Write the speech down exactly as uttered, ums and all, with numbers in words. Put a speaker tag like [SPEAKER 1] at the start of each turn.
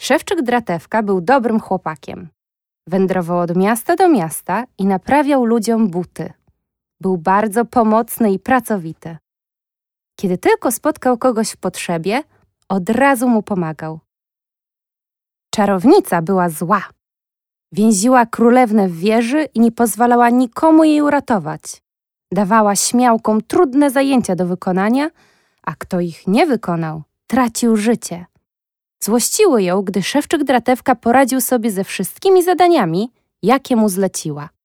[SPEAKER 1] Szewczyk Dratewka był dobrym chłopakiem. Wędrował od miasta do miasta i naprawiał ludziom buty. Był bardzo pomocny i pracowity. Kiedy tylko spotkał kogoś w potrzebie, od razu mu pomagał. Czarownica była zła. Więziła królewnę w wieży i nie pozwalała nikomu jej uratować. Dawała śmiałkom trudne zajęcia do wykonania, a kto ich nie wykonał, tracił życie. Złościło ją, gdy Szewczyk Dratewka poradził sobie ze wszystkimi zadaniami, jakie mu zleciła.